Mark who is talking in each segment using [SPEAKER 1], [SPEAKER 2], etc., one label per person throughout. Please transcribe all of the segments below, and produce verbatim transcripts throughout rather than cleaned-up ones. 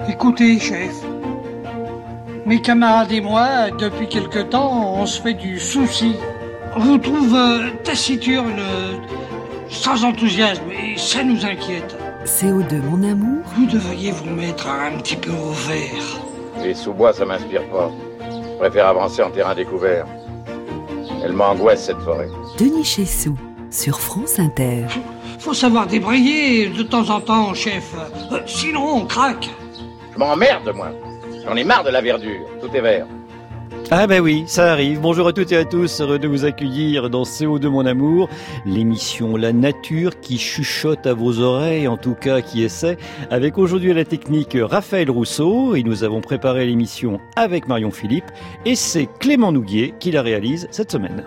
[SPEAKER 1] Écoutez, chef, mes camarades et moi, depuis quelque temps, on se fait du souci. On vous trouve euh, taciturne, euh, sans enthousiasme, et ça nous inquiète.
[SPEAKER 2] C O deux, mon amour.
[SPEAKER 1] Vous devriez vous mettre un petit peu au vert.
[SPEAKER 3] Les sous-bois, ça m'inspire pas. Je préfère avancer en terrain découvert. Elle m'angoisse, cette forêt.
[SPEAKER 2] Denis Chessou, sur France Inter.
[SPEAKER 1] Faut savoir débrayer de temps en temps, chef. Euh, sinon, on craque.
[SPEAKER 3] Je m'emmerde, moi. J'en ai marre de la verdure. Tout est vert.
[SPEAKER 4] Ah ben oui, ça arrive. Bonjour à toutes et à tous, heureux de vous accueillir dans C O deux mon amour, l'émission La Nature qui chuchote à vos oreilles, en tout cas qui essaie, avec aujourd'hui à la technique Raphaël Rousseau, et nous avons préparé l'émission avec Marion Philippe, et c'est Clément Nouguier qui la réalise cette semaine.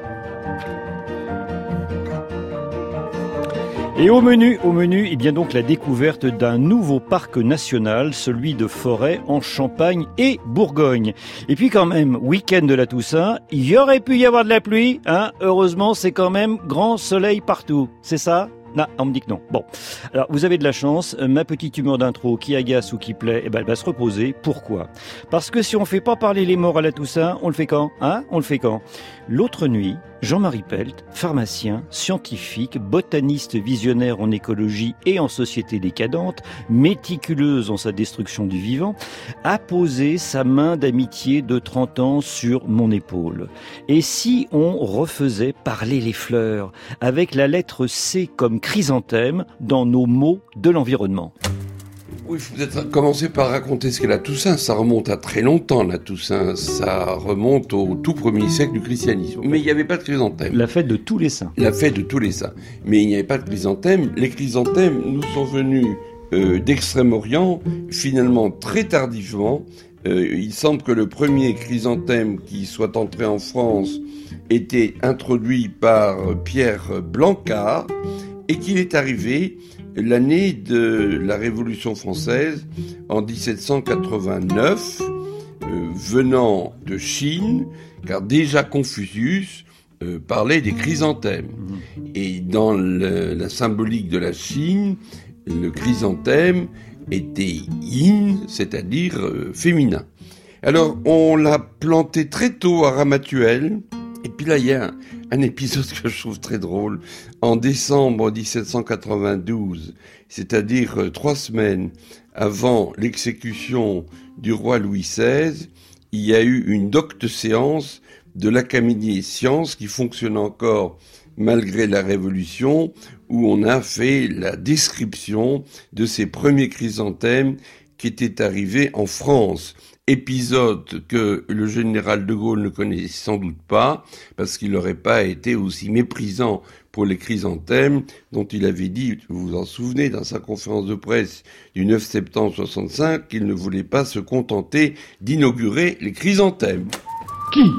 [SPEAKER 4] Et au menu, au menu, eh bien donc la découverte d'un nouveau parc national, celui de Forêt en Champagne et Bourgogne. Et puis quand même, week-end de la Toussaint, il y aurait pu y avoir de la pluie, hein. Heureusement, c'est quand même grand soleil partout. C'est ça ? Non, on me dit que non. Bon. Alors, vous avez de la chance. Ma petite humeur d'intro qui agace ou qui plaît, eh ben, elle va se reposer. Pourquoi ? Parce que si on fait pas parler les morts à la Toussaint, on le fait quand ? Hein ? On le fait quand ? L'autre nuit, Jean-Marie Pelt, pharmacien, scientifique, botaniste visionnaire en écologie et en société décadente, méticuleuse en sa destruction du vivant, a posé sa main d'amitié de trente ans sur mon épaule. Et si on refaisait parler les fleurs, avec la lettre C comme chrysanthème dans nos mots de l'environnement ?
[SPEAKER 5] Oui, il faut peut-être commencer par raconter ce qu'est la Toussaint. Ça remonte à très longtemps, la Toussaint. Ça remonte au tout premier siècle du christianisme. Mais il n'y avait pas de chrysanthème.
[SPEAKER 4] La fête de tous les saints.
[SPEAKER 5] La fête de tous les saints. Mais il n'y avait pas de chrysanthème. Les chrysanthèmes nous sont venus euh, d'Extrême-Orient, finalement très tardivement. Euh, il semble que le premier chrysanthème qui soit entré en France était introduit par Pierre Blancard et qu'il est arrivé l'année de la Révolution française, en dix-sept cent quatre-vingt-neuf, euh, venant de Chine, car déjà Confucius euh, parlait des chrysanthèmes. Et dans le, la symbolique de la Chine, le chrysanthème était yin, c'est-à-dire euh, féminin. Alors, on l'a planté très tôt à Ramatuelle, et puis là, il y a un, un épisode que je trouve très drôle. En décembre dix-sept cent quatre-vingt-douze, c'est-à-dire euh, trois semaines avant l'exécution du roi Louis seize, il y a eu une docte séance de l'Académie des sciences qui fonctionne encore malgré la Révolution, où on a fait la description de ces premiers chrysanthèmes qui étaient arrivés en France. Épisode que le général de Gaulle ne connaissait sans doute pas, parce qu'il n'aurait pas été aussi méprisant pour les chrysanthèmes, dont il avait dit, vous vous en souvenez, dans sa conférence de presse du neuf septembre soixante-cinq, qu'il ne voulait pas se contenter d'inaugurer les chrysanthèmes.
[SPEAKER 6] Qui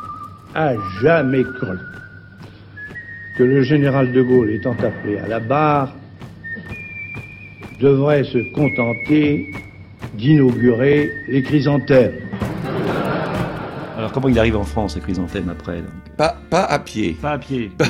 [SPEAKER 6] a jamais cru que le général de Gaulle, étant appelé à la barre, devrait se contenter d'inaugurer les chrysanthèmes?
[SPEAKER 4] Alors comment il arrive en France, les chrysanthèmes, après donc
[SPEAKER 5] Pas, pas à pied.
[SPEAKER 4] Pas à pied. Bon,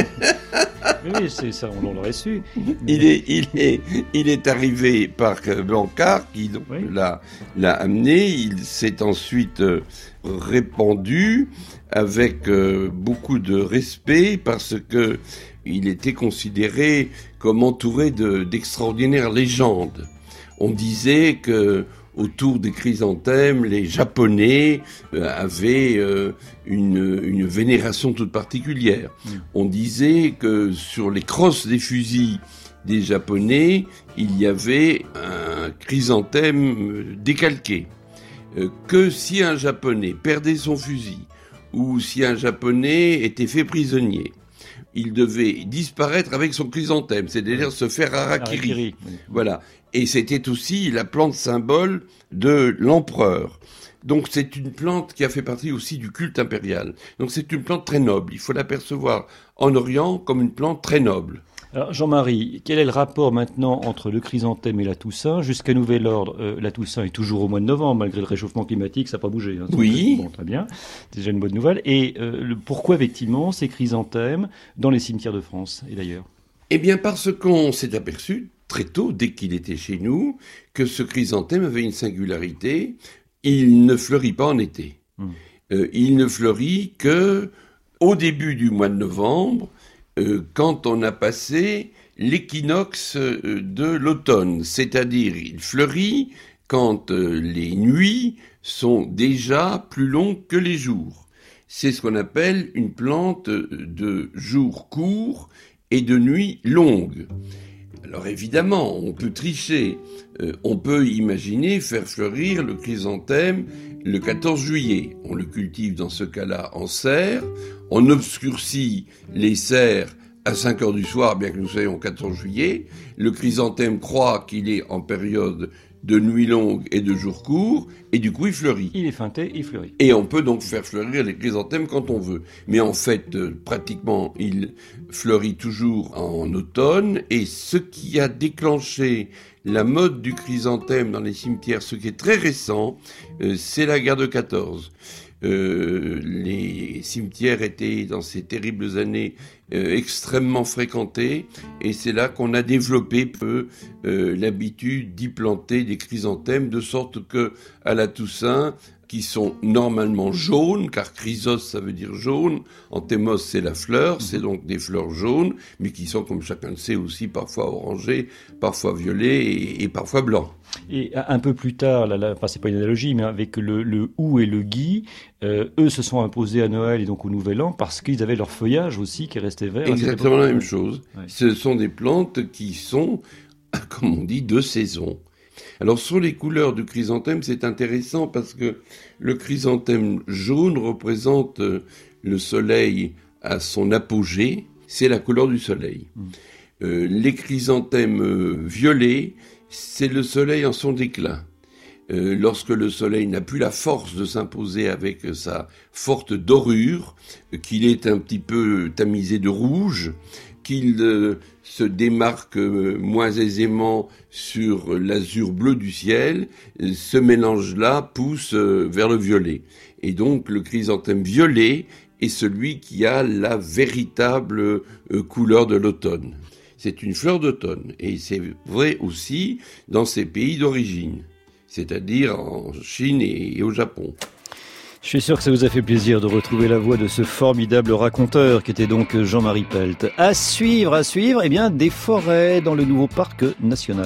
[SPEAKER 4] oui, c'est ça, on l'aurait su. Mais...
[SPEAKER 5] Il est, il est, il est arrivé par Blancard, qui donc oui. l'a, l'a amené. Il s'est ensuite répandu avec euh, beaucoup de respect parce que il était considéré comme entouré de, d'extraordinaires légendes. On disait que autour des chrysanthèmes, les Japonais euh, avaient euh, une, une vénération toute particulière. Mmh. On disait que sur les crosses des fusils des Japonais, il y avait un chrysanthème décalqué. Euh, que si un Japonais perdait son fusil, ou si un Japonais était fait prisonnier, il devait disparaître avec son chrysanthème, c'est-à-dire se faire harakiri. harakiri oui. Voilà. Et c'était aussi la plante symbole de l'empereur. Donc c'est une plante qui a fait partie aussi du culte impérial. Donc c'est une plante très noble. Il faut l'apercevoir en Orient comme une plante très noble.
[SPEAKER 4] Alors Jean-Marie, quel est le rapport maintenant entre le chrysanthème et la Toussaint ? Jusqu'à nouvel ordre, euh, la Toussaint est toujours au mois de novembre, malgré le réchauffement climatique, ça n'a pas bougé. Hein,
[SPEAKER 5] oui.
[SPEAKER 4] Bon, très bien, c'est déjà une bonne nouvelle. Et euh, le, pourquoi effectivement ces chrysanthèmes dans les cimetières de France et d'ailleurs ?
[SPEAKER 5] Eh bien parce qu'on s'est aperçu très tôt, dès qu'il était chez nous, que ce chrysanthème avait une singularité, il ne fleurit pas en été. Mmh. Euh, il ne fleurit que au début du mois de novembre, euh, quand on a passé l'équinoxe de l'automne, c'est-à-dire il fleurit quand euh, les nuits sont déjà plus longues que les jours. C'est ce qu'on appelle une plante de jours courts et de nuits longues. Alors évidemment, on peut tricher, euh, on peut imaginer faire fleurir le chrysanthème le quatorze juillet. On le cultive dans ce cas-là en serre, on obscurcit les serres à cinq heures du soir, bien que nous soyons au quatorze juillet. Le chrysanthème croit qu'il est en période de nuit longue et de jours courts, et du coup il fleurit.
[SPEAKER 4] Il est feinté, il fleurit.
[SPEAKER 5] Et on peut donc faire fleurir les chrysanthèmes quand on veut. Mais en fait, euh, pratiquement, il fleurit toujours en automne, et ce qui a déclenché la mode du chrysanthème dans les cimetières, ce qui est très récent, euh, c'est la guerre de quatorze. Euh, les cimetières étaient, dans ces terribles années, euh, extrêmement fréquentés, et c'est là qu'on a développé peu euh, l'habitude d'y planter des chrysanthèmes, de sorte que à la Toussaint, qui sont normalement jaunes, car chrysos ça veut dire jaune, anthemos c'est la fleur, c'est donc des fleurs jaunes, mais qui sont, comme chacun le sait, aussi parfois orangées, parfois violets et, et parfois blancs.
[SPEAKER 4] Et un peu plus tard, là, là, enfin c'est pas une analogie, mais avec le, le hou et le gui, euh, eux se sont imposés à Noël et donc au Nouvel An parce qu'ils avaient leur feuillage aussi qui restait vert.
[SPEAKER 5] Exactement la même chose. Ouais. Ce sont des plantes qui sont, comme on dit, de saison. Alors sur les couleurs du chrysanthème, c'est intéressant parce que le chrysanthème jaune représente le soleil à son apogée, c'est la couleur du soleil. Mmh. Euh, les chrysanthèmes violets, c'est le soleil en son déclin. Euh, lorsque le soleil n'a plus la force de s'imposer avec sa forte dorure, qu'il est un petit peu tamisé de rouge, qu'il euh, se démarque euh, moins aisément sur l'azur bleu du ciel, euh, ce mélange-là pousse euh, vers le violet. Et donc le chrysanthème violet est celui qui a la véritable euh, couleur de l'automne. C'est une fleur d'automne, et c'est vrai aussi dans ses pays d'origine, c'est-à-dire en Chine et au Japon.
[SPEAKER 4] Je suis sûr que ça vous a fait plaisir de retrouver la voix de ce formidable raconteur qui était donc Jean-Marie Pelt. À suivre, à suivre, eh bien, des forêts dans le nouveau parc national.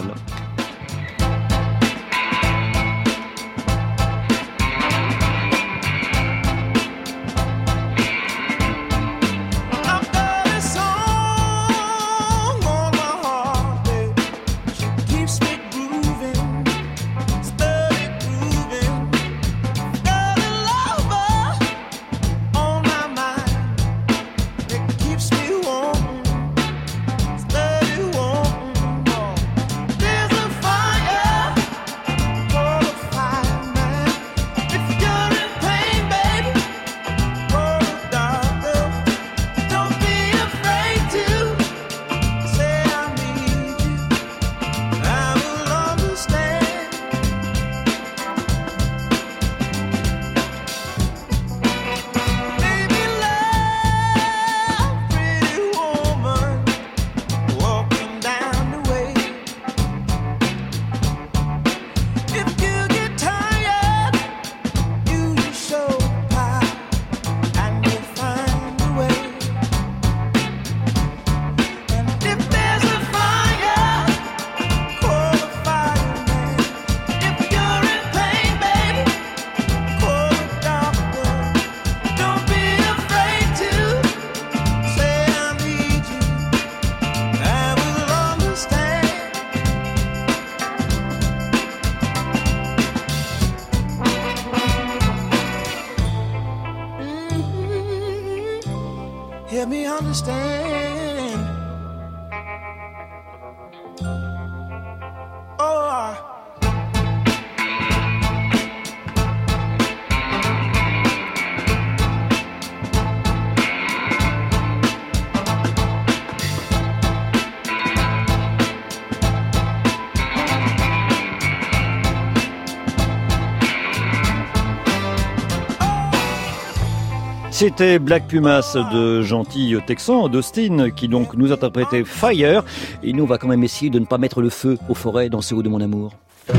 [SPEAKER 7] Help me understand. Oh, I
[SPEAKER 4] C'était Black Pumas de Gentil Texan, d'Austin, qui donc nous interprétait Fire. Et nous, on va quand même essayer de ne pas mettre le feu aux forêts dans ce haut de mon amour.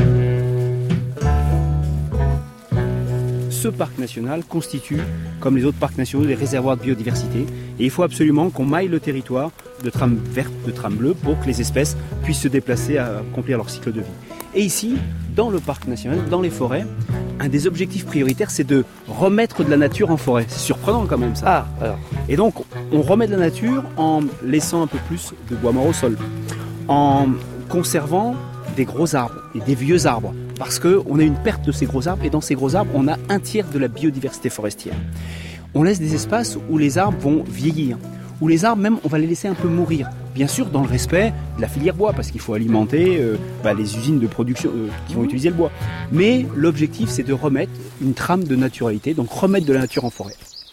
[SPEAKER 8] Ce parc national constitue, comme les autres parcs nationaux, des réservoirs de biodiversité. Et il faut absolument qu'on maille le territoire de trames vertes, de trames bleues, pour que les espèces puissent se déplacer à accomplir leur cycle de vie. Et ici, dans le parc national, dans les forêts, un des objectifs prioritaires, c'est de remettre de la nature en forêt. C'est surprenant quand même ça.
[SPEAKER 4] Ah, alors.
[SPEAKER 8] Et donc, on remet de la nature en laissant un peu plus de bois mort au sol, en conservant des gros arbres et des vieux arbres, parce qu'on a une perte de ces gros arbres, et dans ces gros arbres, on a un tiers de la biodiversité forestière. On laisse des espaces où les arbres vont vieillir, où les arbres même, on va les laisser un peu mourir. Bien sûr, dans le respect de la filière bois, parce qu'il faut alimenter euh, bah, les usines de production euh, qui vont utiliser le bois. Mais l'objectif, c'est de remettre une trame de naturalité, donc remettre de la nature en forêt.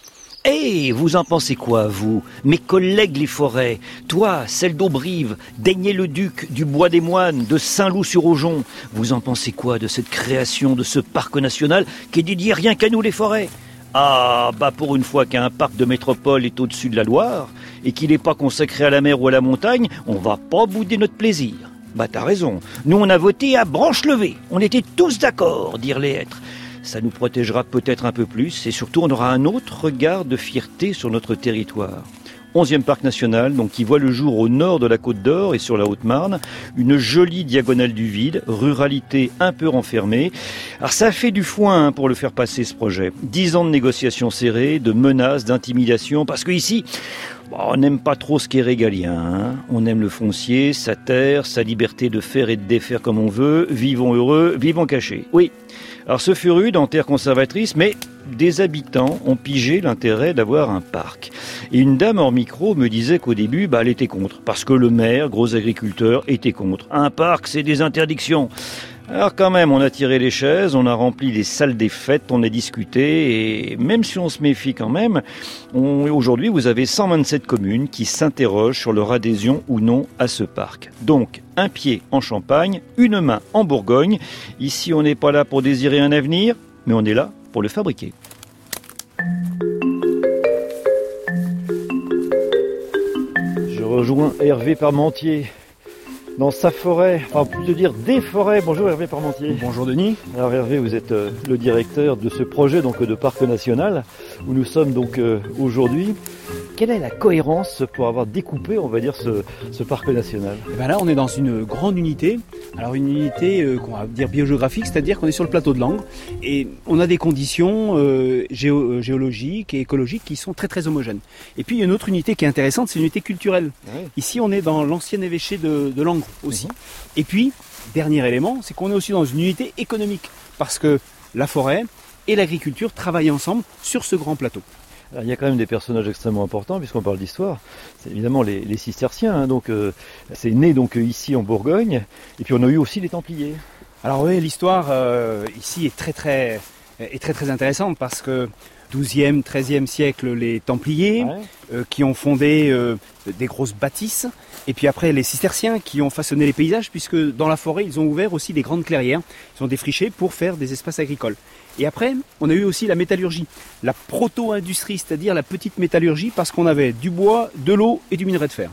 [SPEAKER 4] Eh, hey, vous en pensez quoi, vous, mes collègues les forêts? Toi, celle d'Aubrive, d'Aigné-le-Duc, du Bois des Moines, de Saint-Loup-sur-Aujon. Vous en pensez quoi de cette création de ce parc national qui est dédié rien qu'à nous les forêts? Ah, bah pour une fois qu'un parc de métropole est au-dessus de la Loire et qu'il n'est pas consacré à la mer ou à la montagne, on va pas bouder notre plaisir. Bah t'as raison, nous on a voté à branche levée, on était tous d'accord, dire les êtres. Ça nous protégera peut-être un peu plus et surtout on aura un autre regard de fierté sur notre territoire. onzième parc national, donc qui voit le jour au nord de la Côte d'Or et sur la Haute-Marne, une jolie diagonale du vide, ruralité un peu renfermée. Alors ça a fait du foin hein, pour le faire passer ce projet. Dix ans de négociations serrées, de menaces, d'intimidation, parce que ici, bon, on n'aime pas trop ce qui est régalien. Hein. On aime le foncier, sa terre, sa liberté de faire et de défaire comme on veut. Vivons heureux, vivons cachés. Oui. Alors ce fut rude en terre conservatrice, mais des habitants ont pigé l'intérêt d'avoir un parc. Et une dame hors micro me disait qu'au début, bah, elle était contre, parce que le maire, gros agriculteur, était contre. Un parc, c'est des interdictions. Alors quand même, on a tiré les chaises, on a rempli les salles des fêtes, on a discuté, et même si on se méfie quand même, on, aujourd'hui vous avez cent vingt-sept communes qui s'interrogent sur leur adhésion ou non à ce parc. Donc, un pied en Champagne, une main en Bourgogne. Ici, on n'est pas là pour désirer un avenir, mais on est là pour le fabriquer. Je rejoins Hervé Parmentier dans sa forêt, enfin plutôt dire des forêts. Bonjour Hervé Parmentier.
[SPEAKER 8] Bonjour Denis.
[SPEAKER 4] Alors Hervé, vous êtes euh, le directeur de ce projet donc de parc national où nous sommes donc euh, aujourd'hui. Quelle est la cohérence pour avoir découpé, on va dire, ce, ce parc national?
[SPEAKER 8] Et ben là, on est dans une grande unité. Alors une unité euh, qu'on va dire biogéographique, c'est-à-dire qu'on est sur le plateau de Langres et on a des conditions euh, géo- géologiques et écologiques qui sont très très homogènes. Et puis il y a une autre unité qui est intéressante, c'est l'unité culturelle. Ouais. Ici, on est dans l'ancien évêché de, de Langres aussi. Mmh. Et puis, dernier élément, c'est qu'on est aussi dans une unité économique parce que la forêt et l'agriculture travaillent ensemble sur ce grand plateau.
[SPEAKER 4] Alors, il y a quand même des personnages extrêmement importants puisqu'on parle d'histoire. C'est évidemment les, les cisterciens. Hein, donc euh, c'est né donc ici en Bourgogne. Et puis on a eu aussi les Templiers.
[SPEAKER 8] Alors oui, l'histoire euh, ici est très très est très très intéressante parce que douzième, treizième siècle, les Templiers ouais. euh, qui ont fondé euh, des grosses bâtisses. Et puis après, les cisterciens qui ont façonné les paysages puisque dans la forêt, ils ont ouvert aussi des grandes clairières. Ils ont défriché pour faire des espaces agricoles. Et après, on a eu aussi la métallurgie, la proto-industrie, c'est-à-dire la petite métallurgie, parce qu'on avait du bois, de l'eau et du minerai de fer.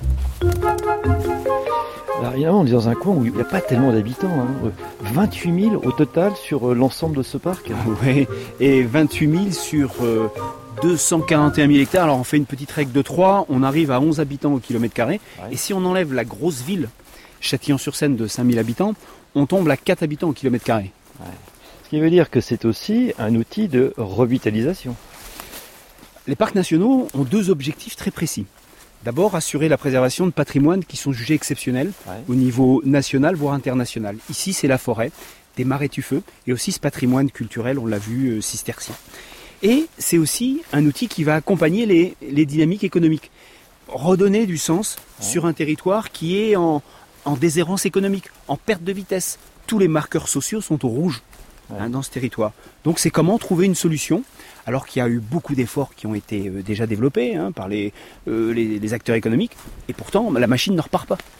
[SPEAKER 4] Alors évidemment, on est dans un coin où il n'y a pas tellement d'habitants. Hein. vingt-huit mille au total sur l'ensemble de ce parc.
[SPEAKER 8] Oui, et vingt-huit mille sur euh, deux cent quarante et un mille hectares. Alors on fait une petite règle de trois, on arrive à onze habitants au kilomètre carré. Ouais. Et si on enlève la grosse ville, Châtillon-sur-Seine de cinq mille habitants, on tombe à quatre habitants au kilomètre carré.
[SPEAKER 4] Ouais. Ce qui veut dire que c'est aussi un outil de revitalisation.
[SPEAKER 8] Les parcs nationaux ont deux objectifs très précis. D'abord, assurer la préservation de patrimoines qui sont jugés exceptionnels ouais. au niveau national, voire international. Ici, c'est la forêt, des marais tufeux, et aussi ce patrimoine culturel, on l'a vu, euh, cistercien. Et c'est aussi un outil qui va accompagner les, les dynamiques économiques. Redonner du sens ouais. sur un territoire qui est en, en déshérence économique, en perte de vitesse. Tous les marqueurs sociaux sont au rouge. Hein, dans ce territoire. Donc c'est comment trouver une solution, alors qu'il y a eu beaucoup d'efforts qui ont été euh, déjà développés hein, par les, euh, les, les acteurs économiques, et pourtant la machine ne repart pas.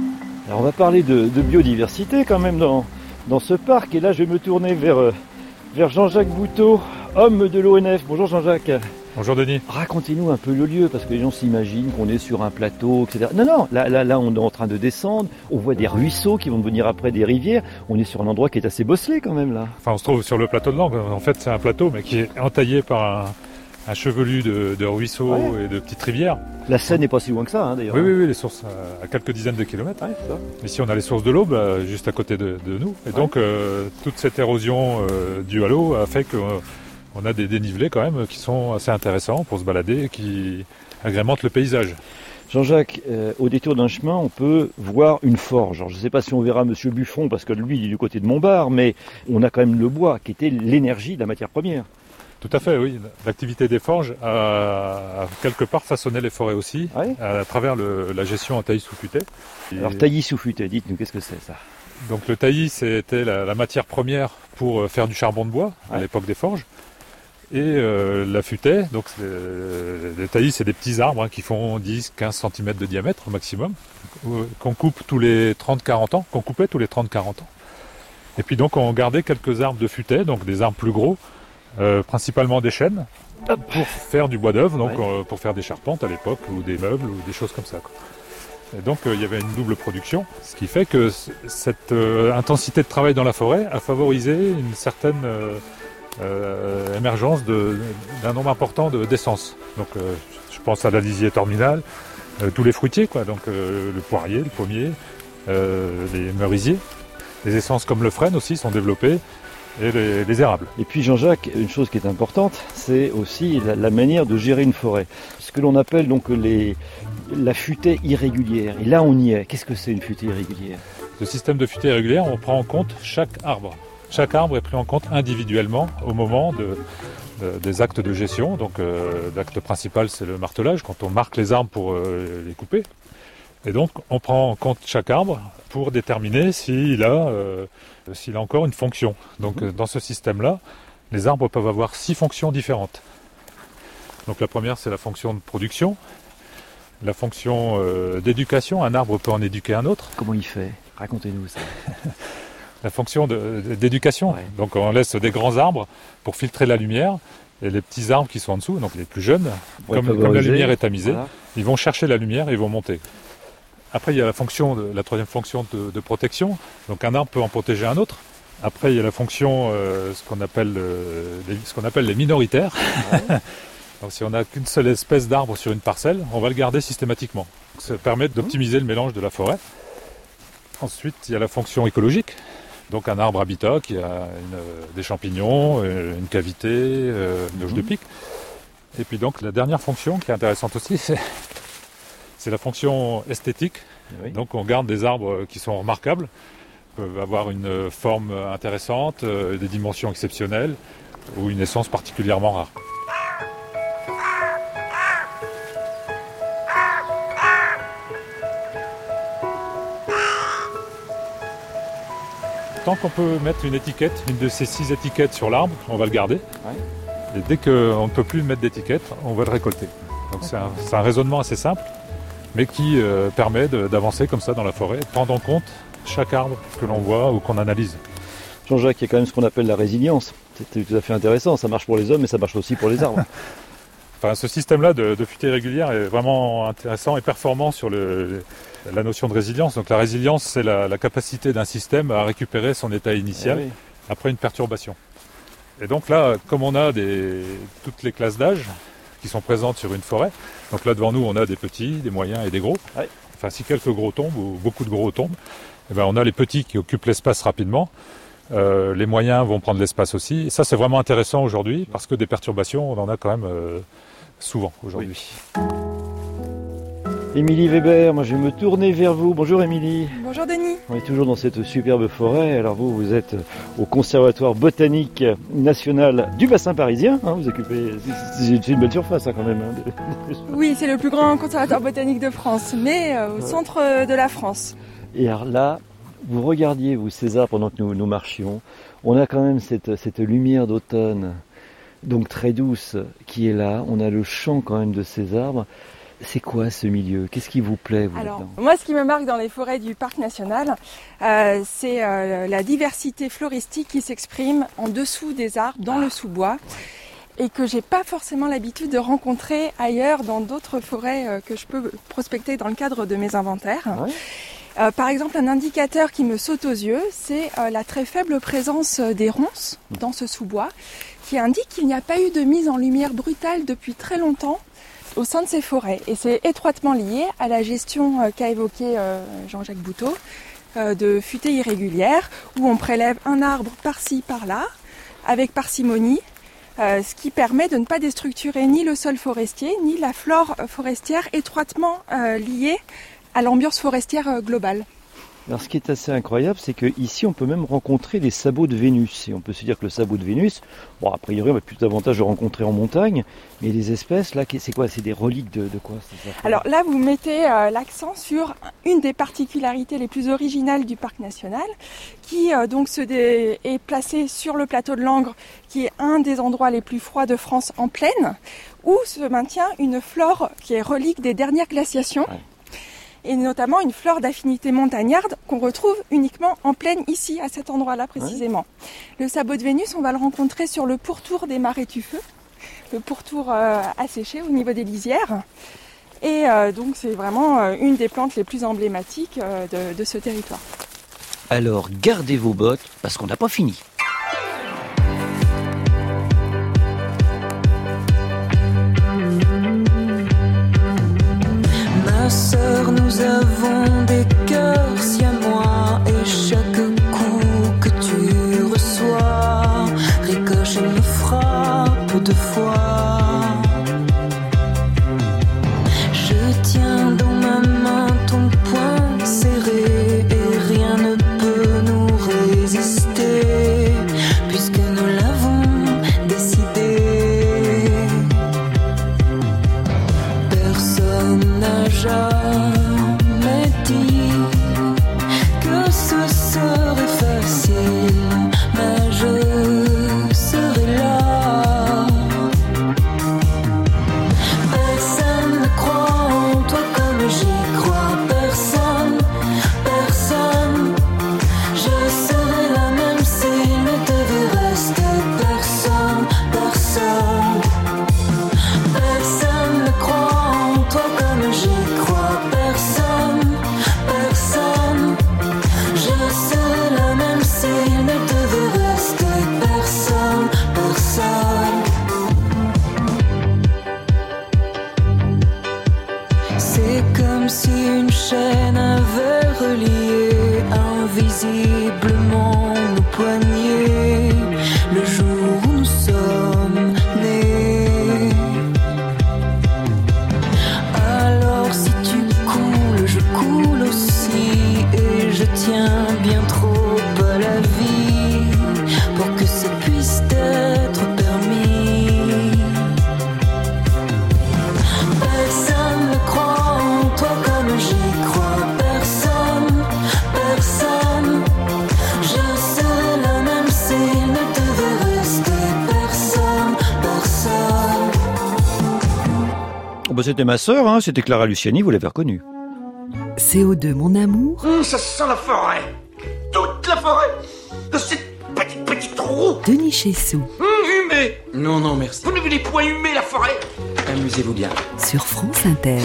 [SPEAKER 4] Alors on va parler de, de biodiversité quand même dans, dans ce parc, et là je vais me tourner vers euh, vers Jean-Jacques Bouteau, homme de l'O N F. Bonjour Jean-Jacques.
[SPEAKER 9] Bonjour Denis.
[SPEAKER 4] Racontez-nous un peu le lieu, parce que les gens s'imaginent qu'on est sur un plateau, et cetera. Non, non, là, là, là, on est en train de descendre, on voit des ruisseaux qui vont devenir après des rivières. On est sur un endroit qui est assez bosselé quand même là.
[SPEAKER 9] Enfin, on se trouve sur le plateau de Langres. En fait, c'est un plateau, mais qui est entaillé par un, un chevelu de, de ruisseaux ouais. et de petites rivières.
[SPEAKER 4] La Seine n'est pas si loin que ça, hein, d'ailleurs.
[SPEAKER 9] Oui, oui, oui, les sources à quelques dizaines de kilomètres. Ouais, ça. Ici, on a les sources de l'Aube, là, juste à côté de, de nous. Et ouais. donc, euh, toute cette érosion euh, due à l'eau a fait que... Euh, on a des dénivelés quand même qui sont assez intéressants pour se balader et qui agrémentent le paysage.
[SPEAKER 4] Jean-Jacques, euh, au détour d'un chemin, on peut voir une forge. Alors, je ne sais pas si on verra Monsieur Buffon, parce que lui, il est du côté de Montbard, mais on a quand même le bois, qui était l'énergie de la matière première.
[SPEAKER 9] Tout à fait, oui. L'activité des forges a, a quelque part façonné les forêts aussi, ouais. à, à travers le, la gestion en taillis sous futaie.
[SPEAKER 4] Alors taillis sous futaie, dites-nous, qu'est-ce que c'est ça?
[SPEAKER 9] Donc le taillis, c'était la, la matière première pour faire du charbon de bois, ouais. à l'époque des forges. Et euh, la futaie, donc euh, les taillis, c'est des petits arbres hein, qui font dix à quinze centimètres de diamètre au maximum, euh, qu'on coupe tous les trente à quarante ans, qu'on coupait tous les trente à quarante ans. Et puis donc on gardait quelques arbres de futaie, donc des arbres plus gros, euh, principalement des chênes, Hop. pour faire du bois d'œuvre, donc ouais. euh, pour faire des charpentes à l'époque, ou des meubles, ou des choses comme ça, quoi. Et donc euh, il y avait une double production, ce qui fait que c- cette euh, intensité de travail dans la forêt a favorisé une certaine... Euh, Euh, émergence de, d'un nombre important de, d'essences. Donc euh, je pense à la lisier terminale, euh, tous les fruitiers, quoi, donc euh, le poirier, le pommier, euh, les merisiers. Les essences comme le frêne aussi sont développées et les, les érables.
[SPEAKER 4] Et puis Jean-Jacques, une chose qui est importante, c'est aussi la, la manière de gérer une forêt. Ce que l'on appelle donc les, la futaie irrégulière. Et là on y est. Qu'est-ce que c'est une futaie irrégulière?
[SPEAKER 9] Le système de futaie irrégulière, on prend en compte chaque arbre. Chaque arbre est pris en compte individuellement au moment de, de, des actes de gestion. Donc euh, l'acte principal, c'est le martelage, quand on marque les arbres pour euh, les couper. Et donc on prend en compte chaque arbre pour déterminer s'il a, euh, s'il a encore une fonction. Donc euh, dans ce système-là, les arbres peuvent avoir six fonctions différentes. Donc la première, c'est la fonction de production. La fonction euh, d'éducation, un arbre peut en éduquer un autre.
[SPEAKER 4] Comment il fait? Racontez-nous ça.
[SPEAKER 9] La fonction de, d'éducation. Ouais. Donc on laisse des grands arbres pour filtrer la lumière et les petits arbres qui sont en dessous, donc les plus jeunes, comme, comme la lumière est tamisée, voilà. Ils vont chercher la lumière et ils vont monter. Après il y a la fonction, de, la troisième fonction de, de protection. Donc un arbre peut en protéger un autre. Après il y a la fonction, euh, ce qu'on appelle, euh, les, ce qu'on appelle les minoritaires. Ouais. Donc si on n'a qu'une seule espèce d'arbre sur une parcelle, on va le garder systématiquement. Donc, ça permet d'optimiser mmh. le mélange de la forêt. Ensuite il y a la fonction écologique. Donc un arbre habitat qui a une, des champignons, une cavité, une loge mmh. de pic. Et puis donc la dernière fonction qui est intéressante aussi, c'est, c'est la fonction esthétique. Oui. Donc on garde des arbres qui sont remarquables, peuvent avoir une forme intéressante, des dimensions exceptionnelles ou une essence particulièrement rare. Tant qu'on peut mettre une étiquette, une de ces six étiquettes sur l'arbre, on va le garder. Ouais. Et dès qu'on ne peut plus mettre d'étiquette, on va le récolter. Donc c'est un, c'est un raisonnement assez simple, mais qui euh, permet de, d'avancer comme ça dans la forêt, prendre en compte chaque arbre que l'on voit ou qu'on analyse.
[SPEAKER 4] Jean-Jacques, il y a quand même ce qu'on appelle la résilience. C'est tout à fait intéressant. Ça marche pour les hommes, mais ça marche aussi pour les arbres.
[SPEAKER 9] Enfin, ce système-là de, de futaie régulière est vraiment intéressant et performant sur le, la notion de résilience. Donc la résilience, c'est la, la capacité d'un système à récupérer son état initial eh oui. après une perturbation. Et donc là, comme on a des, toutes les classes d'âge qui sont présentes sur une forêt, donc là devant nous on a des petits, des moyens et des gros. Ouais. Enfin si quelques gros tombent ou beaucoup de gros tombent, eh ben, on a les petits qui occupent l'espace rapidement. Euh, les moyens vont prendre l'espace aussi. Et ça c'est vraiment intéressant aujourd'hui parce que des perturbations, on en a quand même euh, souvent aujourd'hui. Oui.
[SPEAKER 4] Émilie Weber, moi je vais me tourner vers vous. Bonjour Émilie.
[SPEAKER 10] Bonjour Denis.
[SPEAKER 4] On est toujours dans cette superbe forêt. Alors vous, vous êtes au Conservatoire botanique national du bassin parisien. Hein, vous occupez, c'est une belle surface hein, quand même. Hein.
[SPEAKER 10] Oui, c'est le plus grand conservatoire botanique de France, mais euh, au ouais. centre de la France.
[SPEAKER 4] Et alors là, vous regardiez vous César pendant que nous, nous marchions. On a quand même cette, cette lumière d'automne, donc très douce, qui est là. On a le chant quand même de ces arbres. c'est quoi ce milieu? Qu'est-ce qui vous plaît, vous,
[SPEAKER 10] Alors,
[SPEAKER 4] là-dedans?
[SPEAKER 10] moi, ce qui me marque dans les forêts du parc national, euh, c'est euh, la diversité floristique qui s'exprime en dessous des arbres, dans le sous-bois, et que j'ai pas forcément l'habitude de rencontrer ailleurs dans d'autres forêts euh, que je peux prospecter dans le cadre de mes inventaires. Ouais. Euh, par exemple, un indicateur qui me saute aux yeux, c'est euh, la très faible présence des ronces dans ce sous-bois, qui indique qu'il n'y a pas eu de mise en lumière brutale depuis très longtemps au sein de ces forêts. Et c'est étroitement lié à la gestion euh, qu'a évoquée euh, Jean-Jacques Bouteau, euh, de futaies irrégulières, où on prélève un arbre par-ci, par-là, avec parcimonie, Euh, ce qui permet de ne pas déstructurer ni le sol forestier, ni la flore forestière étroitement euh, liée à l'ambiance forestière euh, globale.
[SPEAKER 4] Alors ce qui est assez incroyable, c'est qu'ici on peut même rencontrer les sabots de Vénus. Et on peut se dire que le sabot de Vénus, bon a priori on a plus d'avantage de rencontrer en montagne, mais les espèces là, c'est quoi? C'est des reliques de, de quoi? C'est ça?
[SPEAKER 10] Alors là vous mettez euh, l'accent sur une des particularités les plus originales du parc national, qui euh, donc se dé... est placé sur le plateau de Langres, qui est un des endroits les plus froids de France en plaine, où se maintient une flore qui est relique des dernières glaciations. Ouais. Et notamment une flore d'affinité montagnarde qu'on retrouve uniquement en plaine ici, à cet endroit-là précisément. Ouais. Le sabot de Vénus, on va le rencontrer sur le pourtour des marais tufeux, le pourtour euh, asséché au niveau des lisières. Et euh, donc c'est vraiment euh, une des plantes les plus emblématiques euh, de, de ce territoire.
[SPEAKER 4] Alors gardez vos bottes, parce qu'on n'a pas fini.
[SPEAKER 11] Ma sœur, nous avons des cœurs siamois, et chaque coup que tu reçois ricoche et me frappe deux fois. Je tiens dans ma main ton poing serré, et rien ne peut nous résister, puisque nous l'avons décidé. Personne n'a jamais dit que ce serait facile, mais je serai là. Personne ne croit en toi comme j'y crois. Personne, personne. Je serai là même s'il ne devait rester personne, personne. Personne ne croit en toi comme j'y crois. Personne, personne. Je serai là même s'il ne devait rester personne, personne. C'est comme si une chaîne avait relié invisiblement nos poignets le jour où nous sommes nés. Alors si tu coules, je coule aussi, et je tiens bien trop à la vie pour que ça puisse être permis. Personne ne croit en toi comme j'y crois. Personne, personne. Je serai là même s'il ne devait rester personne, personne.
[SPEAKER 4] Oh bah c'était ma sœur, hein, c'était Clara Luciani, vous l'avez reconnue.
[SPEAKER 2] C O deux, mon amour.
[SPEAKER 7] Hum, ça sent la forêt. Toute la forêt. De ces petits petits trous.
[SPEAKER 2] Denis Chessou.
[SPEAKER 7] Hum, humé.
[SPEAKER 12] Non, non, merci.
[SPEAKER 7] Vous n'avez les poings humés, la forêt.
[SPEAKER 12] Amusez-vous bien.
[SPEAKER 2] Sur France Inter.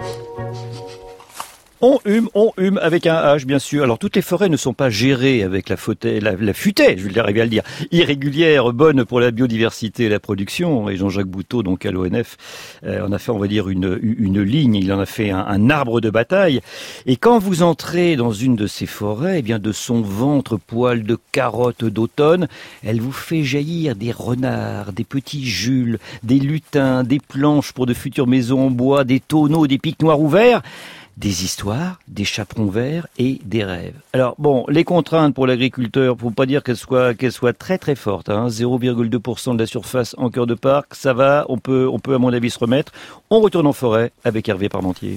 [SPEAKER 4] On hume, on hume avec un H, bien sûr. Alors, toutes les forêts ne sont pas gérées avec la, futaie, la, la futaie, je vais arriver à le dire, irrégulière, bonne pour la biodiversité et la production. Et Jean-Jacques Bouteau, donc à l'O N F, euh, en a fait, on va dire, une, une ligne. Il en a fait un, un arbre de bataille. Et quand vous entrez dans une de ces forêts, eh bien, de son ventre poil de carottes d'automne, elle vous fait jaillir des renards, des petits Jules, des lutins, des planches pour de futures maisons en bois, des tonneaux, des pics noirs ouverts. Des histoires, des chaperons verts et des rêves. Alors bon, les contraintes pour l'agriculteur, faut pas dire qu'elles soient qu'elles soient très très fortes. Hein. zéro virgule deux pour cent de la surface en cœur de parc, ça va, on peut on peut à mon avis se remettre. On retourne en forêt avec Hervé Parmentier.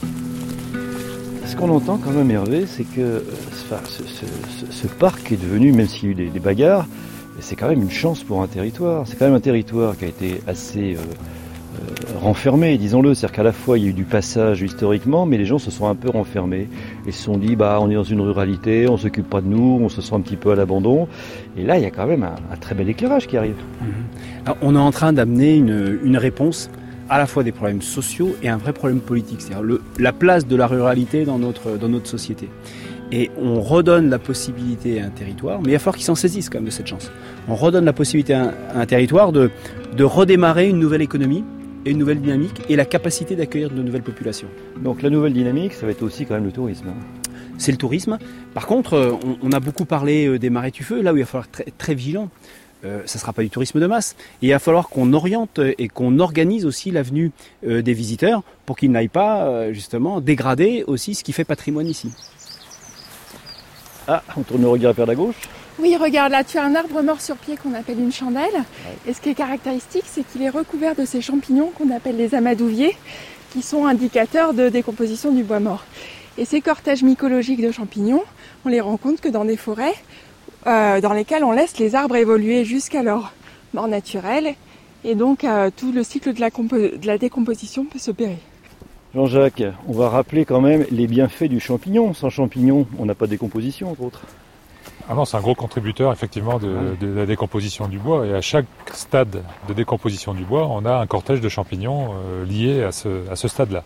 [SPEAKER 4] Ce qu'on entend quand même, Hervé, c'est que enfin, ce, ce, ce, ce parc est devenu, même s'il y a eu des, des bagarres, c'est quand même une chance pour un territoire. C'est quand même un territoire qui a été assez euh, renfermés, disons-le. C'est-à-dire qu'à la fois il y a eu du passage historiquement, mais les gens se sont un peu renfermés et se sont dit bah on est dans une ruralité, on s'occupe pas de nous, on se sent un petit peu à l'abandon. Et là il y a quand même un, un très bel éclairage qui arrive.
[SPEAKER 8] Mmh. Alors, on est en train d'amener une, une réponse à la fois des problèmes sociaux et un vrai problème politique, c'est-à-dire le, la place de la ruralité dans notre, dans notre société. Et on redonne la possibilité à un territoire, mais il va falloir qu'ils s'en saisissent quand même de cette chance. On redonne la possibilité à un, à un territoire de, de redémarrer une nouvelle économie et une nouvelle dynamique et la capacité d'accueillir de nouvelles populations.
[SPEAKER 4] Donc la nouvelle dynamique, ça va être aussi quand même le tourisme.
[SPEAKER 8] C'est le tourisme. Par contre, on, on a beaucoup parlé des marais tufeux, là où il va falloir être très, très vigilant. Euh, ça ne sera pas du tourisme de masse. Et il va falloir qu'on oriente et qu'on organise aussi l'avenue euh, des visiteurs pour qu'ils n'aillent pas euh, justement dégrader aussi ce qui fait patrimoine ici.
[SPEAKER 4] Ah, on tourne le regard vers la gauche.
[SPEAKER 10] Oui, regarde, là tu as un arbre mort sur pied qu'on appelle une chandelle. Ouais. Et ce qui est caractéristique, c'est qu'il est recouvert de ces champignons qu'on appelle les amadouviers, qui sont indicateurs de décomposition du bois mort. Et ces cortèges mycologiques de champignons, on les rencontre que dans des forêts Euh, dans lesquels on laisse les arbres évoluer jusqu'à leur mort naturelle et donc euh, tout le cycle de la, compo- de la décomposition peut s'opérer.
[SPEAKER 4] Jean-Jacques, on va rappeler quand même les bienfaits du champignon. Sans champignon, on n'a pas de décomposition entre autres.
[SPEAKER 9] Ah non, c'est un gros contributeur effectivement de, de la décomposition du bois et à chaque stade de décomposition du bois, on a un cortège de champignons euh, lié à ce, à ce stade-là.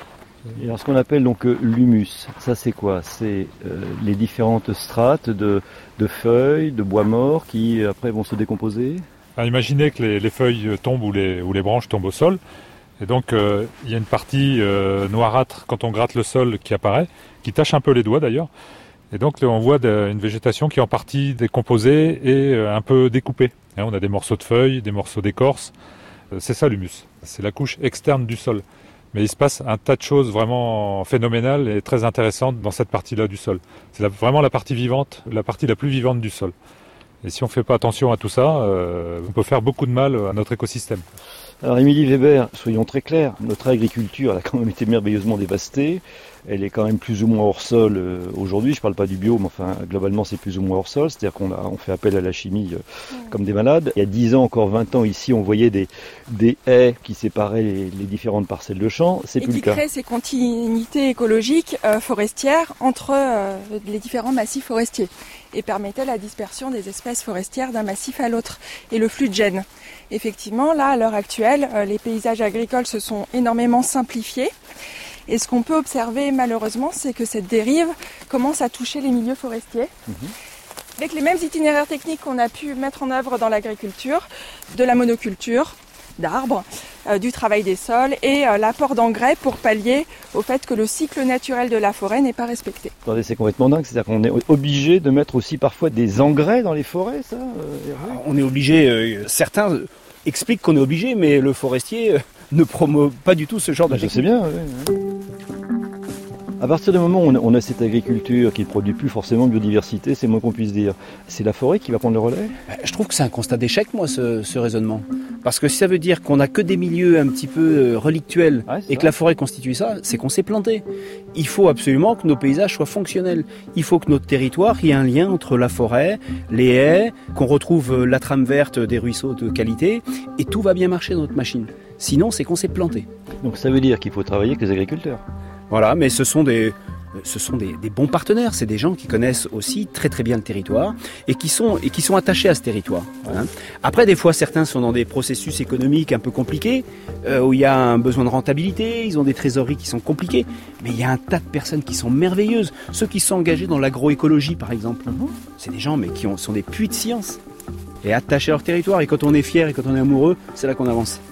[SPEAKER 4] Et alors ce qu'on appelle donc euh, l'humus, ça c'est quoi? C'est euh, les différentes strates de, de feuilles, de bois mort qui après vont se décomposer.
[SPEAKER 9] Alors, imaginez que les, les feuilles tombent ou les, ou les branches tombent au sol. Et donc euh, il y a une partie euh, noirâtre quand on gratte le sol qui apparaît, qui tache un peu les doigts d'ailleurs. Et donc là, on voit de, une végétation qui est en partie décomposée et euh, un peu découpée. Hein, on a des morceaux de feuilles, des morceaux d'écorce. Euh, c'est ça l'humus, c'est la couche externe du sol. Mais il se passe un tas de choses vraiment phénoménales et très intéressantes dans cette partie-là du sol. C'est la, vraiment la partie vivante, la partie la plus vivante du sol. Et si on ne fait pas attention à tout ça, euh, on peut faire beaucoup de mal à notre écosystème.
[SPEAKER 4] Alors Émilie Weber, soyons très clairs, notre agriculture elle a quand même été merveilleusement dévastée. Elle est quand même plus ou moins hors sol euh, aujourd'hui. Je ne parle pas du bio, mais enfin globalement c'est plus ou moins hors sol. C'est-à-dire qu'on a, on fait appel à la chimie euh, ouais. comme des malades. Il y a dix ans, encore vingt ans, ici on voyait des, des haies qui séparaient les, les différentes parcelles de champs. C'est
[SPEAKER 10] et
[SPEAKER 4] plus le cas.
[SPEAKER 10] Et qui créent ces continuités écologiques euh, forestières entre euh, les différents massifs forestiers et permettaient la dispersion des espèces forestières d'un massif à l'autre et le flux de gènes. Effectivement, là, à l'heure actuelle, euh, les paysages agricoles se sont énormément simplifiés. Et ce qu'on peut observer malheureusement, c'est que cette dérive commence à toucher les milieux forestiers. Mmh. Avec les mêmes itinéraires techniques qu'on a pu mettre en œuvre dans l'agriculture, de la monoculture, d'arbres, euh, du travail des sols et euh, l'apport d'engrais pour pallier au fait que le cycle naturel de la forêt n'est pas respecté.
[SPEAKER 4] Attendez, c'est complètement dingue, c'est-à-dire qu'on est obligé de mettre aussi parfois des engrais dans les forêts, ça euh,
[SPEAKER 8] On est obligé, euh, certains expliquent qu'on est obligé, mais le forestier... Euh, ne promeut pas du tout ce genre de
[SPEAKER 4] technique. Je sais bien, oui, oui. À partir du moment où on a, on a cette agriculture qui ne produit plus forcément de biodiversité, c'est moins qu'on puisse dire. C'est la forêt qui va prendre le relais ?
[SPEAKER 8] Je trouve que c'est un constat d'échec, moi, ce, ce raisonnement. Parce que si ça veut dire qu'on n'a que des milieux un petit peu relictuels ouais, et que la forêt constitue ça, c'est qu'on s'est planté. Il faut absolument que nos paysages soient fonctionnels. Il faut que notre territoire, il y ait un lien entre la forêt, les haies, qu'on retrouve la trame verte des ruisseaux de qualité, et tout va bien marcher dans notre machine. Sinon, c'est qu'on s'est planté.
[SPEAKER 4] Donc ça veut dire qu'il faut travailler avec les agriculteurs.
[SPEAKER 8] Voilà, mais ce sont des, ce sont des, des bons partenaires. C'est des gens qui connaissent aussi très très bien le territoire et qui sont, et qui sont attachés à ce territoire. Hein. Après, des fois, certains sont dans des processus économiques un peu compliqués, euh, où il y a un besoin de rentabilité, ils ont des trésoreries qui sont compliquées. Mais il y a un tas de personnes qui sont merveilleuses. Ceux qui sont engagés dans l'agroécologie, par exemple. C'est des gens mais qui ont, sont des puits de science et attachés à leur territoire. Et quand on est fier et quand on est amoureux, c'est là qu'on avance.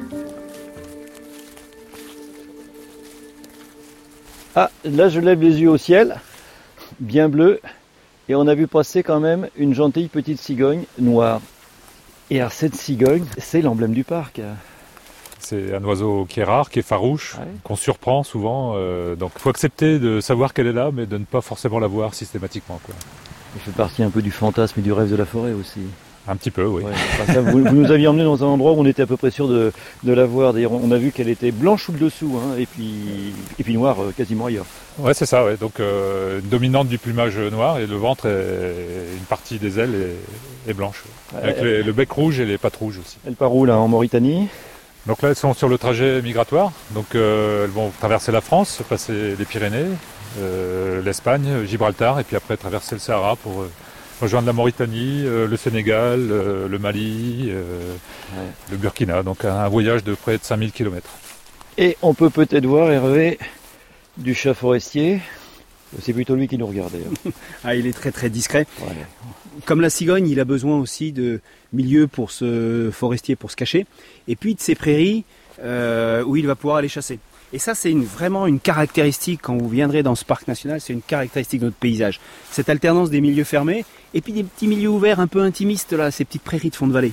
[SPEAKER 4] Ah, là je lève les yeux au ciel, bien bleu, et on a vu passer quand même une gentille petite cigogne noire. Et alors cette cigogne, c'est l'emblème du parc.
[SPEAKER 9] C'est un oiseau qui est rare, qui est farouche, ouais. qu'on surprend souvent, euh, donc il faut accepter de savoir qu'elle est là, mais de ne pas forcément la voir systématiquement, quoi.
[SPEAKER 4] Elle fait partie un peu du fantasme et du rêve de la forêt aussi.
[SPEAKER 9] Un petit peu, oui.
[SPEAKER 4] Ouais, ça, vous, vous nous aviez emmené dans un endroit où on était à peu près sûr de, de la voir. D'ailleurs, on a vu qu'elle était blanche sous le dessous, hein, et puis, et puis noire euh, quasiment ailleurs.
[SPEAKER 9] Ouais, c'est ça. Ouais. Donc, euh, une dominante du plumage noir et le ventre, est, une partie des ailes est, est blanche. Ouais. Avec elle, les, le bec rouge et les pattes rouges aussi.
[SPEAKER 4] Elle part où là, en Mauritanie ?
[SPEAKER 9] Donc là, elles sont sur le trajet migratoire. Donc euh, elles vont traverser la France, passer les Pyrénées, euh, l'Espagne, Gibraltar, et puis après traverser le Sahara pour euh, rejoindre la Mauritanie, euh, le Sénégal, euh, le Mali, euh, ouais. le Burkina. Donc un, un voyage de près de cinq mille kilomètres.
[SPEAKER 4] Et on peut peut-être voir Hervé du chat forestier. C'est plutôt lui qui nous regarde d'ailleurs.
[SPEAKER 8] Ah, il est très très discret. Ouais. Comme la cigogne, il a besoin aussi de milieux pour ce forestier pour se cacher, et puis de ces prairies euh, où il va pouvoir aller chasser. Et ça, c'est une, vraiment une caractéristique, quand vous viendrez dans ce parc national, c'est une caractéristique de notre paysage. Cette alternance des milieux fermés, et puis des petits milieux ouverts un peu intimistes, là, ces petites prairies de fond de vallée.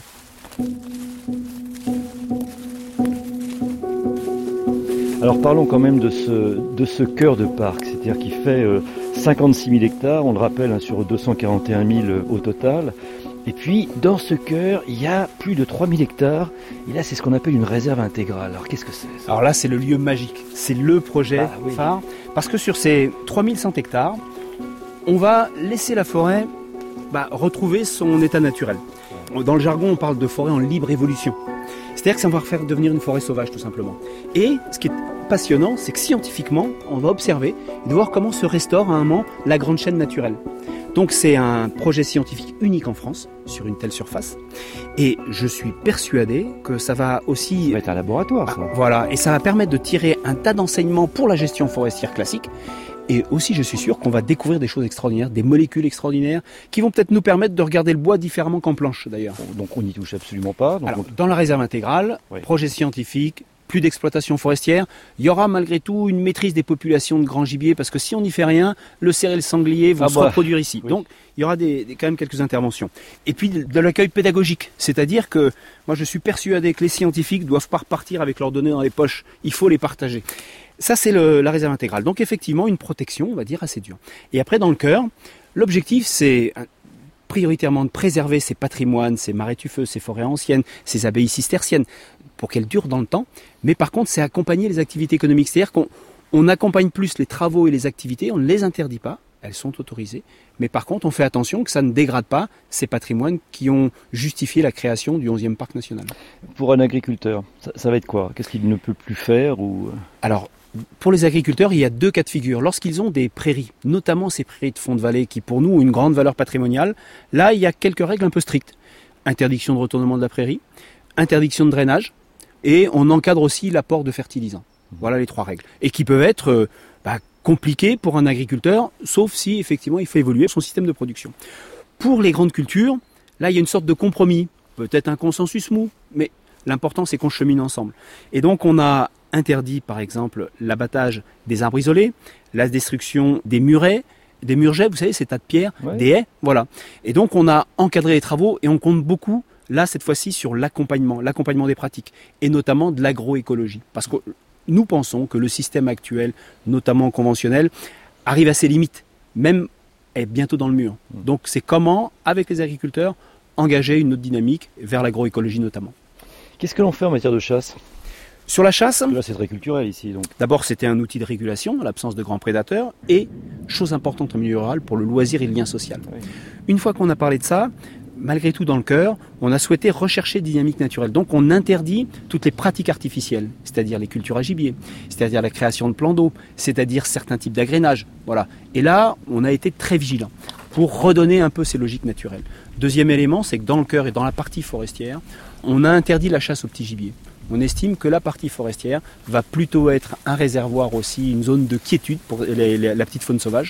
[SPEAKER 4] Alors parlons quand même de ce, de ce cœur de parc, c'est-à-dire qu'il fait euh, cinquante-six mille hectares, on le rappelle, hein, sur deux cent quarante et un mille euh, au total. Et puis dans ce cœur, il y a plus de trois mille hectares, et là c'est ce qu'on appelle une réserve intégrale. Alors qu'est-ce que c'est ça ?
[SPEAKER 8] Alors là c'est le lieu magique, c'est le projet bah, oui. phare, parce que sur ces trois mille cent hectares, on va laisser la forêt bah, retrouver son état naturel. Dans le jargon on parle de forêt en libre évolution. C'est-à-dire que ça va faire devenir une forêt sauvage tout simplement. Et ce qui est passionnant, c'est que scientifiquement, on va observer et voir comment se restaure à un moment la grande chaîne naturelle. Donc c'est un projet scientifique unique en France, sur une telle surface. Et je suis persuadé que ça va aussi...
[SPEAKER 4] Ça va être un laboratoire, ça.
[SPEAKER 8] Ah, voilà, et ça va permettre de tirer un tas d'enseignements pour la gestion forestière classique. Et aussi, je suis sûr qu'on va découvrir des choses extraordinaires, des molécules extraordinaires, qui vont peut-être nous permettre de regarder le bois différemment qu'en planche, d'ailleurs.
[SPEAKER 4] Donc on n'y touche absolument pas. Donc
[SPEAKER 8] Alors,
[SPEAKER 4] on...
[SPEAKER 8] Dans la réserve intégrale, oui. projet scientifique, plus d'exploitation forestière, il y aura malgré tout une maîtrise des populations de grands gibiers, parce que si on n'y fait rien, le cerf et le sanglier vont ah se bah. reproduire ici. Oui. Donc il y aura des, des, quand même quelques interventions. Et puis de, de l'accueil pédagogique, c'est-à-dire que moi je suis persuadé que les scientifiques ne doivent pas repartir avec leurs données dans les poches, il faut les partager. Ça, c'est le, la réserve intégrale. Donc, effectivement, une protection, on va dire, assez dure. Et après, dans le cœur, l'objectif, c'est prioritairement de préserver ces patrimoines, ces marais tufeux, ces forêts anciennes, ces abbayes cisterciennes, pour qu'elles durent dans le temps. Mais par contre, c'est accompagner les activités économiques. C'est-à-dire qu'on on accompagne plus les travaux et les activités, on ne les interdit pas, elles sont autorisées. Mais par contre, on fait attention que ça ne dégrade pas ces patrimoines qui ont justifié la création du onzième parc national.
[SPEAKER 4] Pour un agriculteur, ça, ça va être quoi ? Qu'est-ce qu'il ne peut plus faire ou...
[SPEAKER 8] Alors, pour les agriculteurs, il y a deux cas de figure. Lorsqu'ils ont des prairies, notamment ces prairies de fond de vallée qui pour nous ont une grande valeur patrimoniale, là il y a quelques règles un peu strictes. Interdiction de retournement de la prairie, interdiction de drainage, et on encadre aussi l'apport de fertilisants. Voilà les trois règles. Et qui peuvent être euh, bah, compliquées pour un agriculteur, sauf si effectivement il fait évoluer son système de production. Pour les grandes cultures, là il y a une sorte de compromis, peut-être un consensus mou, mais l'important c'est qu'on chemine ensemble. Et donc on a interdit par exemple l'abattage des arbres isolés, la destruction des murets, des murgets, vous savez, ces tas de pierres, ouais. des haies, voilà. Et donc on a encadré les travaux et on compte beaucoup, là cette fois-ci, sur l'accompagnement, l'accompagnement des pratiques, et notamment de l'agroécologie. Parce que nous pensons que le système actuel, notamment conventionnel, arrive à ses limites, même est bientôt dans le mur. Donc c'est comment, avec les agriculteurs, engager une autre dynamique vers l'agroécologie notamment.
[SPEAKER 4] Qu'est-ce que l'on fait en matière de chasse ?
[SPEAKER 8] Sur la chasse,
[SPEAKER 4] là c'est très culturel ici. Donc.
[SPEAKER 8] D'abord c'était un outil de régulation, l'absence de grands prédateurs, et, chose importante en milieu rural, pour le loisir et le lien social. Oui. Une fois qu'on a parlé de ça, malgré tout dans le cœur, on a souhaité rechercher des dynamiques naturelles. Donc on interdit toutes les pratiques artificielles, c'est-à-dire les cultures à gibier, c'est-à-dire la création de plans d'eau, c'est-à-dire certains types d'agrénage. Voilà. Et là, on a été très vigilants pour redonner un peu ces logiques naturelles. Deuxième élément, c'est que dans le cœur et dans la partie forestière, on a interdit la chasse au petit gibier. On estime que la partie forestière va plutôt être un réservoir aussi, une zone de quiétude pour les, les, la petite faune sauvage.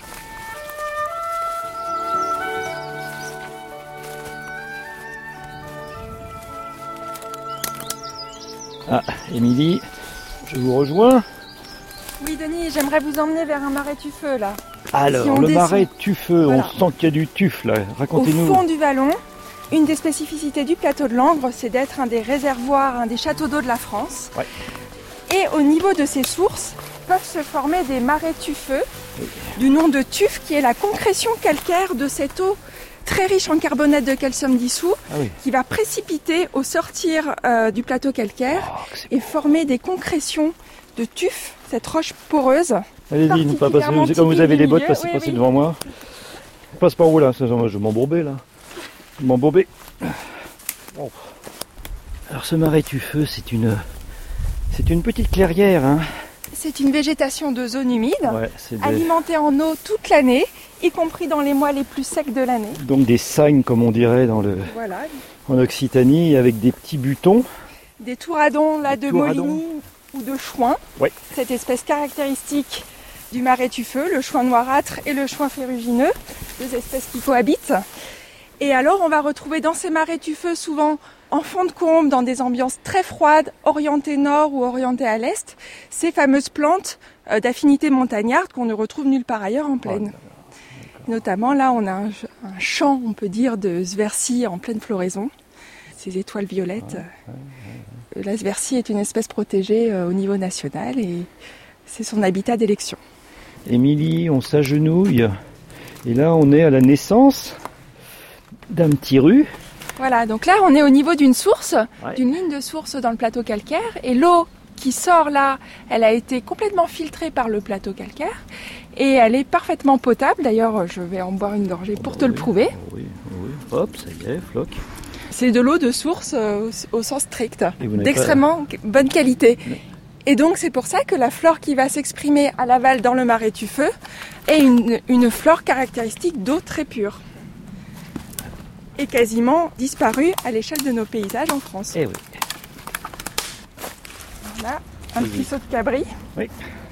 [SPEAKER 4] Ah, Émilie, je vous rejoins.
[SPEAKER 10] Oui, Denis, j'aimerais vous emmener vers un marais tufeux, là.
[SPEAKER 4] Alors, si le descend... marais tufeux, voilà. On sent qu'il y a du tuf, là. Racontez-nous.
[SPEAKER 10] Au fond du vallon, une des spécificités du plateau de Langres, c'est d'être un des réservoirs, un des châteaux d'eau de la France. Ouais. Et au niveau de ces sources, peuvent se former des marais tufeux, oui. Du nom de tuf, qui est la concrétion calcaire de cette eau très riche en carbonate de calcium dissous, ah oui. Qui va précipiter au sortir euh, du plateau calcaire oh, et former des concrétions de tuf, cette roche poreuse.
[SPEAKER 4] Allez-y, ne pas passer, comme vous avez des bottes, passez, oui, passez oui. devant moi. On passe par où là ? Je vais m'embourber là. Je vais m'embourber. Oh. Alors ce marais tufeux, c'est une, C'est une petite clairière, hein.
[SPEAKER 10] C'est une végétation de zone humide,
[SPEAKER 4] ouais, c'est des...
[SPEAKER 10] alimentée en eau toute l'année, y compris dans les mois les plus secs de l'année.
[SPEAKER 4] Donc des sagnes, comme on dirait dans le...
[SPEAKER 10] voilà.
[SPEAKER 4] en Occitanie, avec des petits butons.
[SPEAKER 10] Des touradons là, de
[SPEAKER 4] touradons.
[SPEAKER 10] Moligny ou de chouin.
[SPEAKER 4] Ouais.
[SPEAKER 10] Cette espèce caractéristique du marais tufeux, le chouin noirâtre et le chouin ferrugineux, deux espèces qui cohabitent. Et alors on va retrouver dans ces marais tufeux souvent en fond de combe, dans des ambiances très froides, orientées nord ou orientées à l'est, ces fameuses plantes d'affinité montagnarde qu'on ne retrouve nulle part ailleurs en plaine. Oh, notamment là on a un, un champ, on peut dire, de Svercie en pleine floraison. Ces étoiles violettes. Ouais, ouais, ouais. La Svercie est une espèce protégée au niveau national et c'est son habitat d'élection.
[SPEAKER 4] Émilie, on s'agenouille et là on est à la naissance d'un petit rue.
[SPEAKER 10] Voilà, donc là on est au niveau d'une source,
[SPEAKER 4] ouais.
[SPEAKER 10] d'une ligne de source dans le plateau calcaire et l'eau qui sort là, elle a été complètement filtrée par le plateau calcaire et elle est parfaitement potable. D'ailleurs, je vais en boire une gorgée pour oh, te oui, le prouver.
[SPEAKER 4] Oh, oui, oh, oui. Hop, ça y est, floc.
[SPEAKER 10] C'est de l'eau de source euh, au, au sens strict, d'extrêmement
[SPEAKER 4] pas...
[SPEAKER 10] bonne qualité. Oui. Et donc c'est pour ça que la flore qui va s'exprimer à l'aval dans le marais tufeux est une, une flore caractéristique d'eau très pure. Et quasiment disparue à l'échelle de nos paysages en France.
[SPEAKER 4] Eh oui.
[SPEAKER 10] Voilà, un oui. petit saut de cabri.
[SPEAKER 4] Oui.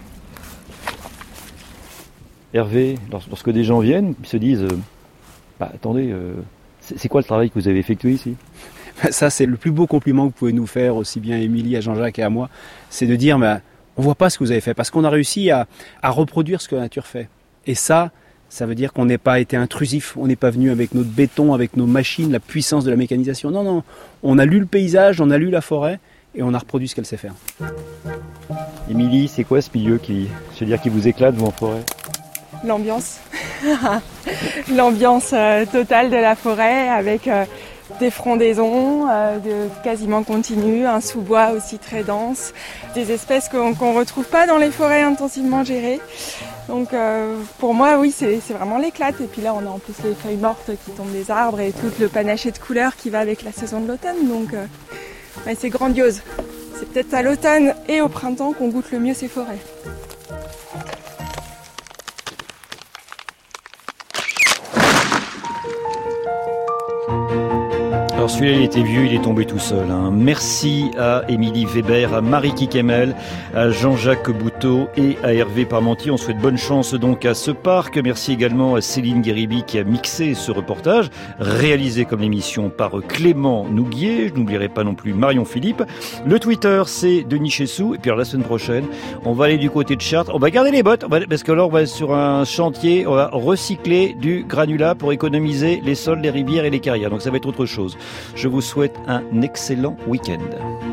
[SPEAKER 4] Hervé, lorsque des gens viennent, ils se disent euh, bah, attendez, euh, c'est, c'est quoi le travail que vous avez effectué ici ?
[SPEAKER 8] Ça, c'est le plus beau compliment que vous pouvez nous faire, aussi bien à Émilie, à Jean-Jacques et à moi, c'est de dire bah, on ne voit pas ce que vous avez fait, parce qu'on a réussi à, à reproduire ce que la nature fait. Et ça, ça veut dire qu'on n'est pas été intrusif, on n'est pas venu avec notre béton, avec nos machines, la puissance de la mécanisation. Non, non, on a lu le paysage, on a lu la forêt et on a reproduit ce qu'elle sait faire.
[SPEAKER 4] Émilie, c'est quoi ce milieu qui, je veux dire, qui vous éclate, vous, en forêt ?
[SPEAKER 10] L'ambiance. L'ambiance euh, totale de la forêt avec euh, des frondaisons euh, de quasiment continues, un sous-bois aussi très dense, des espèces qu'on qu'on retrouve pas dans les forêts intensivement gérées. Donc euh, pour moi, oui, c'est, c'est vraiment l'éclate. Et puis là, on a en plus les feuilles mortes qui tombent des arbres et tout le panaché de couleurs qui va avec la saison de l'automne. Donc euh, ouais, c'est grandiose. C'est peut-être à l'automne et au printemps qu'on goûte le mieux ces forêts.
[SPEAKER 4] Alors celui-là, il était vieux, il est tombé tout seul. Hein. Merci à Émilie Weber, à Marie Kikemel, à Jean-Jacques Bouteau et à Hervé Parmentier. On souhaite bonne chance donc à ce parc. Merci également à Céline Guéribi qui a mixé ce reportage, réalisé comme l'émission par Clément Nouguier. Je n'oublierai pas non plus Marion Philippe. Le Twitter, c'est Denis Chessou. Et puis alors, la semaine prochaine, on va aller du côté de Chartres. On va garder les bottes, on va, parce que là, on va sur un chantier, on va recycler du granulat pour économiser les sols, les rivières et les carrières. Donc ça va être autre chose. Je vous souhaite un excellent week-end.